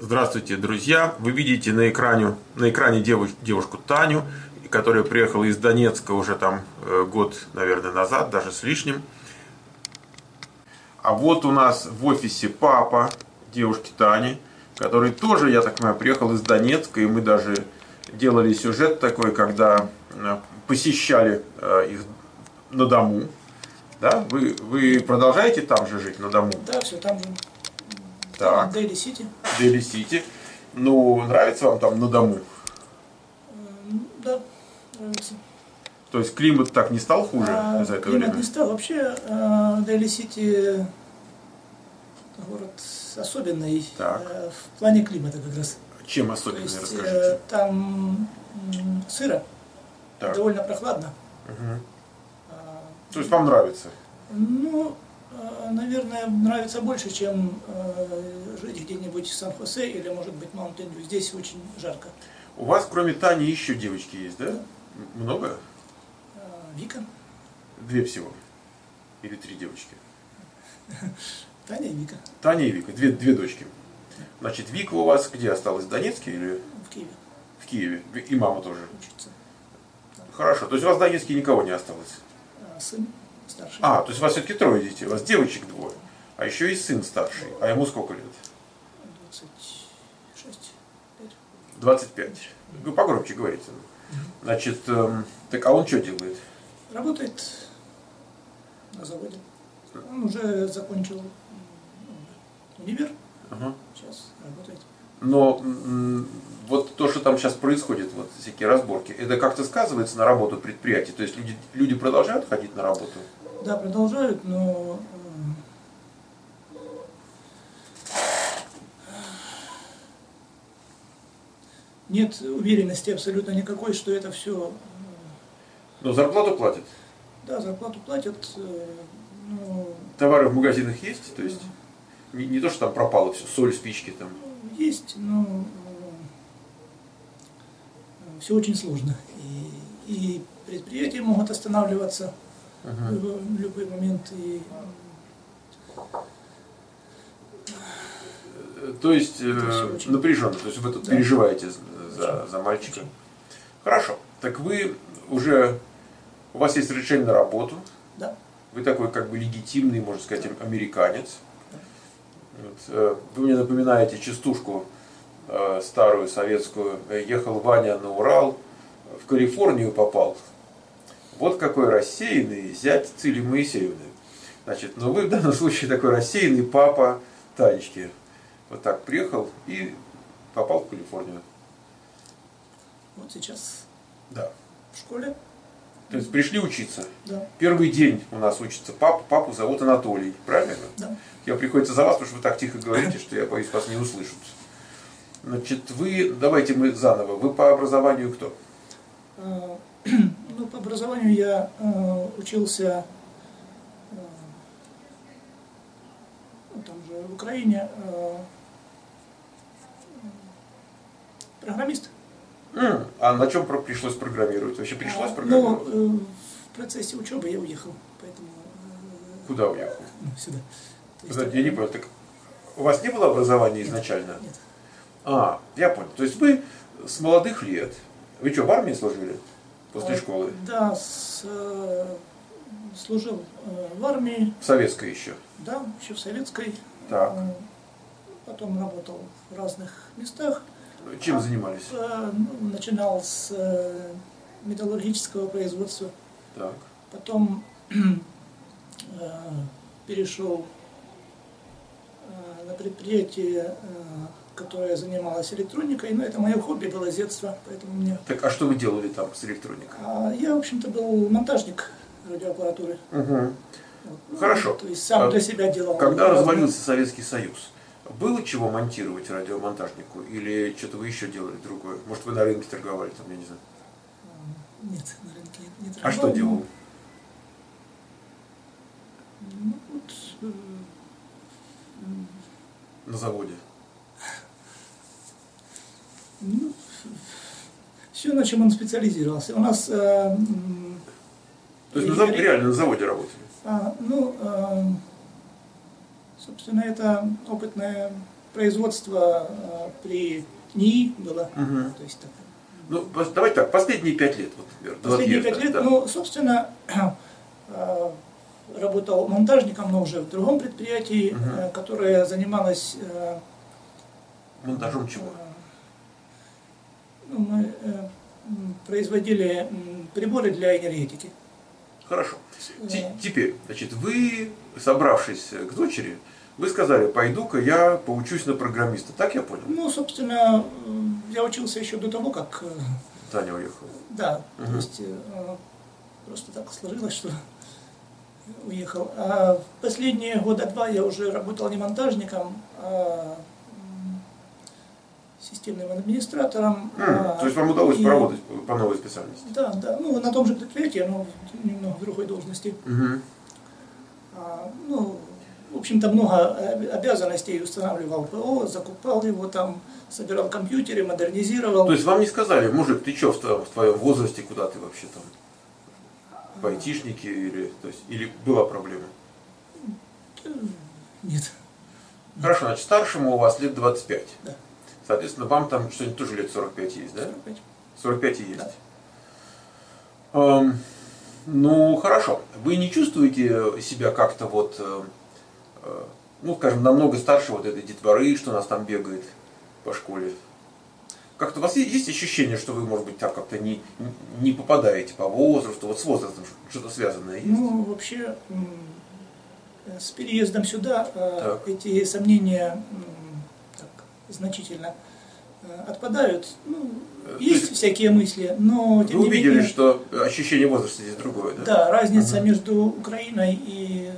Здравствуйте, друзья! Вы видите на экране девушку Таню, которая приехала из Донецка уже там год, наверное, назад, даже с лишним. А вот у нас в офисе папа девушки Тани, который тоже, я так понимаю, приехал из Донецка, и мы даже делали сюжет такой, когда посещали их на дому. Да? Вы продолжаете там же жить, на дому? Да, все там же. Так. Дейли Сити. Дейли Сити. Ну, нравится вам там на дому? Да, нравится. То есть климат так не стал хуже за это климат время? не стал. Вообще, Дейли Сити город особенный в плане климата как раз. Чем особенный, То есть, расскажите? там сыро, Так. довольно прохладно. Угу. То есть вам нравится? Ну, наверное, нравится больше, чем жить где-нибудь в Сан-Хосе или, может быть, Маунтин-Вью. Здесь очень жарко. У вас, кроме Тани, еще девочки есть, да? Да. Много? Вика. 2 всего? Или 3 девочки? Таня и Вика. Таня и Вика, две дочки. Значит, Вика у вас где осталась? В Донецке или? В Киеве. В Киеве. И мама тоже? Учится. Хорошо. То есть у вас в Донецке никого не осталось? Сын старший. То есть у вас все-таки 3 детей, у вас девочек 2, а еще и сын старший. А ему сколько лет? 26 лет. 25. Вы погромче говорите. Значит, так а он что делает? Работает на заводе. Он уже закончил универ. Ага. Сейчас работает. Но вот то, что там сейчас происходит, вот всякие разборки, это как-то сказывается на работу предприятий? То есть люди продолжают ходить на работу? Да, продолжают, но нет уверенности абсолютно никакой, что это все. Но зарплату платят? Да, зарплату платят. Товары в магазинах есть? То есть не то, что там пропало все, соль, спички там? Есть, но все очень сложно. И предприятия могут останавливаться в любой момент. То есть напряженно, то есть вы тут переживаете за мальчика. Хорошо, так вы уже, у вас есть решение на работу. Да. Вы такой как бы легитимный, можно сказать, американец. Вот, вы мне напоминаете частушку старую советскую. Ехал Ваня на Урал, в Калифорнию попал. Вот какой рассеянный зять Цили Моисеевны. Значит, но вы в данном случае такой рассеянный папа Танечки. Вот так приехал и попал в Калифорнию. Вот сейчас Да. в школе. То есть пришли учиться. Да. Первый день у нас учится папа. Папу зовут Анатолий. Правильно? Да. Я приходится за вас, потому что вы так тихо говорите, что я боюсь, вас не услышат. Значит, давайте мы заново. Вы по образованию кто? Ну, по образованию я учился там же в Украине, программист. А на чем пришлось программировать? Вообще пришлось программировать? Ну, в процессе учебы я уехал, поэтому... Куда уехал? Сюда. Я не понял, так у вас не было образования изначально? Нет. Я понял. То есть вы с молодых лет, вы что, в армии служили после школы? Да, служил в армии. В советской еще? Да, еще в советской. Так. Потом работал в разных местах. Чем занимались? Начинал с металлургического производства. Так. Потом перешел на предприятие, которое занималось электроникой. Но это мое хобби было с детства, поэтому мне... Так, а что вы делали там с электроникой? Я, в общем-то, был монтажник радиоаппаратуры. Угу. Вот. Хорошо. То есть сам для себя делал. Когда развалился Советский Союз, было чего монтировать радиомонтажнику? Или что-то вы еще делали другое? Может, вы на рынке торговали там, я не знаю? Нет, на рынке не торговал. А что делал? Ну, вот, На заводе? ну, все, на чем он специализировался. У нас... То есть реально на заводе работали? Собственно, это опытная производство при НИИ было. То есть, так. Ну, давайте так, последние 5 лет, вот, например, Последние 5 лет, да. ну, собственно, работал монтажником, но уже в другом предприятии, которое занималось... Монтажом чего? Ну, мы производили приборы для энергетики. Хорошо. Теперь, значит, вы, собравшись к дочери, вы сказали, пойду-ка я поучусь на программиста. Так я понял? Ну, собственно, я учился еще до того, как... Таня уехала. Да, то есть просто так сложилось, что уехал. А последние года 2 я уже работал не монтажником, а системным администратором. То есть вам удалось поработать по новой специальности? Да, да. Ну, на том же предприятии, но немного в другой должности. Ну, в общем-то, много обязанностей устанавливал ПО, закупал его там, собирал компьютеры, модернизировал. То есть вам не сказали, мужик, ты что в твоем возрасте, куда ты вообще там? В айтишнике или была проблема? Нет. Хорошо, значит, старшему у вас лет 25. Да. Соответственно, вам там что-нибудь тоже лет 45 есть, да? 45. 45 и есть. Да. Ну, хорошо. Вы не чувствуете себя как-то вот, ну, скажем, намного старше вот этой детворы, что у нас там бегает по школе? Как-то у вас есть ощущение, что вы, может быть, так как-то не попадаете по возрасту, вот с возрастом что-то связанное есть? Ну, вообще, с переездом сюда эти сомнения так, значительно отпадают. Ну, есть всякие мысли, но тем вы не увидели, менее, что ощущение возраста здесь другое, да? Да, разница между Украиной и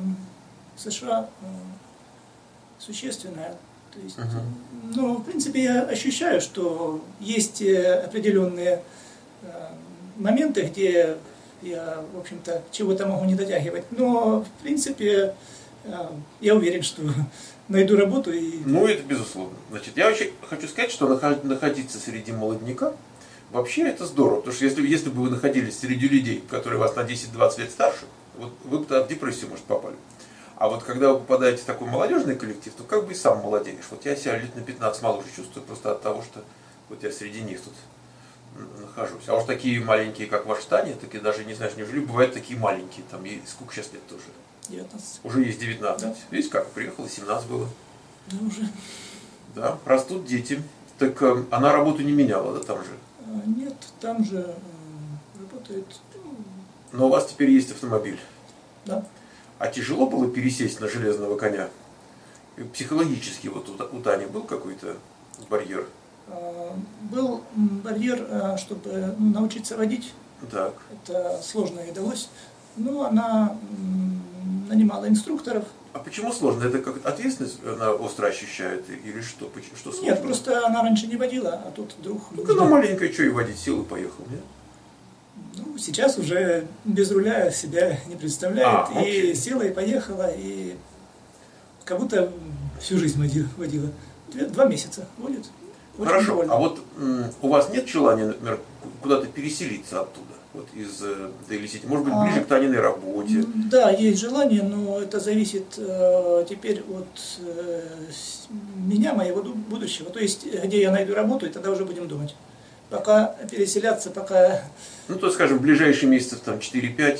США существенная. То есть, ну, в принципе, я ощущаю, что есть определенные моменты, где я, в общем-то, чего-то могу не дотягивать. Но, в принципе, я уверен, что найду работу и... Ну, это безусловно. Значит, я вообще хочу сказать, что находиться среди молодняка, вообще это здорово. Потому что если бы вы находились среди людей, которые вас на 10-20 лет старше, вот вы бы тогда в депрессию, может, попали. А вот когда вы попадаете в такой молодежный коллектив, то как бы и сам молодеешь. Вот я себя лет на 15 моложе чувствую просто от того, что вот я среди них тут нахожусь. А уж такие маленькие, как ваш Таня, так и даже не знаешь, неужели бывают такие маленькие, там ей сколько сейчас лет тоже? 19. Уже есть 19. Да. Видите как, приехала, 17 было. Да, уже. Да, растут дети. Так она работу не меняла, да, там же? Нет, там же работает... Но у вас теперь есть автомобиль. Да. А тяжело было пересесть на железного коня? Психологически вот у Тани был какой-то барьер? Был барьер, чтобы научиться водить. Так. Это сложно ей далось. Но она нанимала инструкторов. А почему сложно? Это как ответственность она остро ощущает или что? Что сложно? Нет, просто она раньше не водила, а тут вдруг... Ну, когда маленькая, что и водить, сел и поехал, нет? Ну, сейчас уже без руля себя не представляет. И села, и поехала, и как будто всю жизнь водила. 2 месяца водит. Очень Хорошо, довольна. а вот у вас нет желания, например, куда-то переселиться оттуда? Вот из Daily City, может быть, ближе к Таниной работе? Да, есть желание, но это зависит теперь от меня, моего будущего. То есть, где я найду работу, и тогда уже будем думать. Пока переселяться, пока... Ну, то, скажем, в ближайшие месяцев, там, 4-5,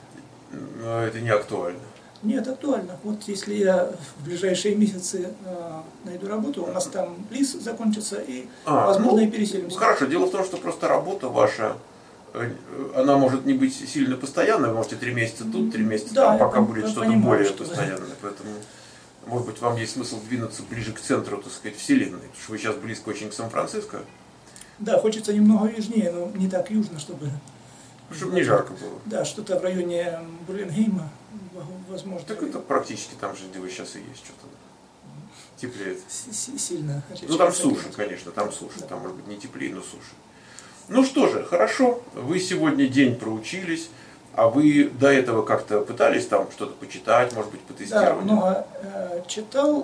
это не актуально. Нет, актуально. Вот если я в ближайшие месяцы найду работу, у нас там лис закончится, и, возможно, и переселимся. Хорошо, дело в том, что просто работа ваша, она может не быть сильно постоянной, вы можете 3 месяца тут, 3 месяца там, пока будет что-то более постоянное. Поэтому, может быть, вам есть смысл двинуться ближе к центру, так сказать, вселенной, потому что вы сейчас близко очень к Сан-Франциско. Да, хочется немного южнее, но не так южно, чтобы не жарко было. Да, что-то в районе Бургенгейма, возможно. Так это практически там же, где вы сейчас и есть, что-то теплее. Сильно. Ну там суше, конечно, там суше, там может быть не теплее, но суше. Ну что же, хорошо, вы сегодня день проучились, а вы до этого как-то пытались там что-то почитать, может быть, потестировать? Да, много читал,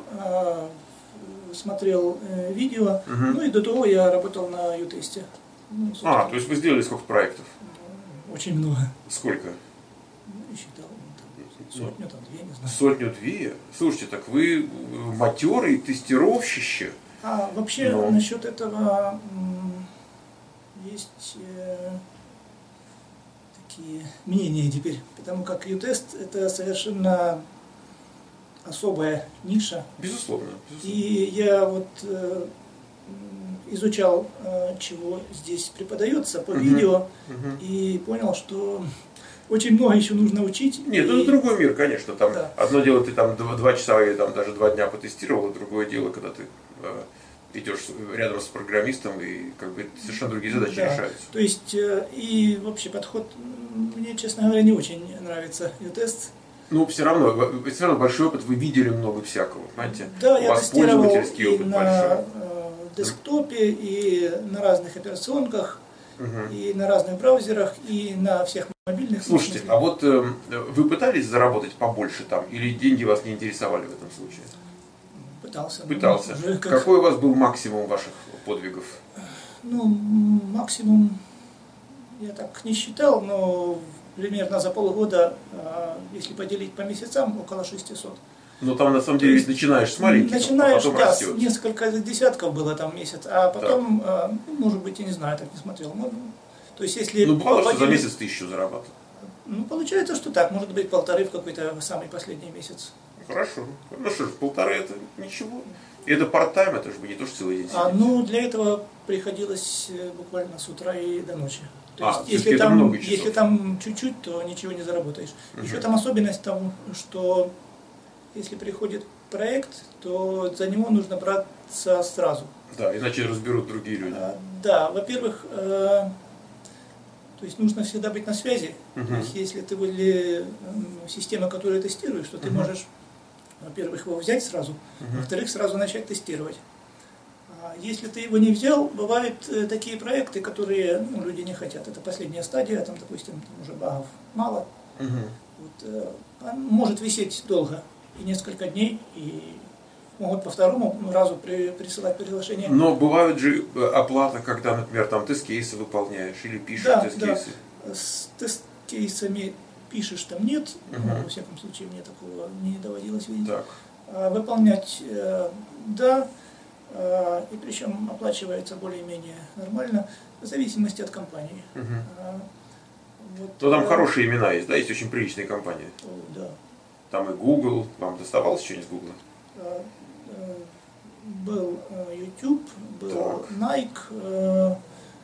смотрел видео, ну и до того я работал на ю-тесте. Ну, то есть вы сделали сколько проектов? Очень много. Сколько? Не считал. сотню, там, две, не знаю. Сотню-две? Слушайте, так вы матерый тестировщище. А вообще насчет этого есть такие мнения теперь, потому как U-тест это совершенно особая ниша. Безусловно. И я вот изучал, чего здесь преподается по видео, и понял, что очень много еще нужно учить. Нет, это другой мир, конечно. Там одно дело, ты там 2 часа или там даже 2 дня потестировал, а другое дело, когда ты идешь рядом с программистом, и как бы совершенно другие задачи решаются. То есть, и вообще подход, мне, честно говоря, не очень нравится U-тест. Ну, все равно большой опыт, вы видели много всякого, понимаете? Да, у вас пользовательский опыт большой. Десктопе, и на разных операционках, и на разных браузерах, и на всех мобильных. Слушайте, а вот вы пытались заработать побольше там, или деньги вас не интересовали в этом случае? Пытался. Какой у вас был максимум ваших подвигов? Ну, максимум я так не считал, но примерно за полгода, если поделить по месяцам, около 600. Но там на самом деле ведь начинаешь с маленьких, начинаешь, а потом да, растет. Несколько десятков было там месяц, а потом, может быть, я не знаю, так не смотрел. То есть, если бывало, что за месяц 1000 зарабатывал? Ну, получается, что так, может быть, 1,5 в какой-то самый последний месяц. Хорошо. Ну что ж, 1,5 это ничего. И это парт-тайм, это же не то, что целый день сидеть. Ну, для этого приходилось буквально с утра и до ночи. То есть, если там чуть-чуть, то ничего не заработаешь. Еще там особенность в том, что если приходит проект, то за него нужно браться сразу. Да, иначе разберут другие люди. Да, во-первых, то есть нужно всегда быть на связи. То есть, если ты возле системы, которую тестируешь, то ты можешь, во-первых, его взять сразу, во-вторых, сразу начать тестировать. А если ты его не взял, бывают такие проекты, которые люди не хотят. Это последняя стадия, там, допустим, там уже багов мало. Вот, может висеть долго, и несколько дней, и могут по второму разу присылать приглашение. Но бывают же оплата, когда, например, там тест-кейсы выполняешь или пишешь тест-кейсы. Да. С тест-кейсами пишешь там нет, но, во всяком случае мне такого не доводилось видеть. Так. Выполнять да, и причем оплачивается более-менее нормально, в зависимости от компании. Вот, но там хорошие имена есть, да, есть очень приличные компании. Да. Там и Google, вам доставалось что-нибудь с Google? Был YouTube, был Nike,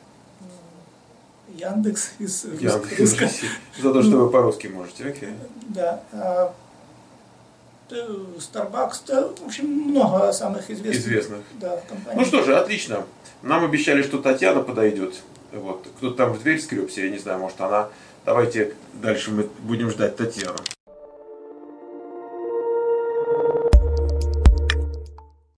Яндекс из русского. За то, что вы по-русски можете, окей. Да. Starbucks, да, в общем, много самых известных компаний. Ну что же, отлично. Нам обещали, что Татьяна подойдет. Вот. Кто-то там в дверь скребся, я не знаю, может она. Давайте дальше мы будем ждать Татьяну.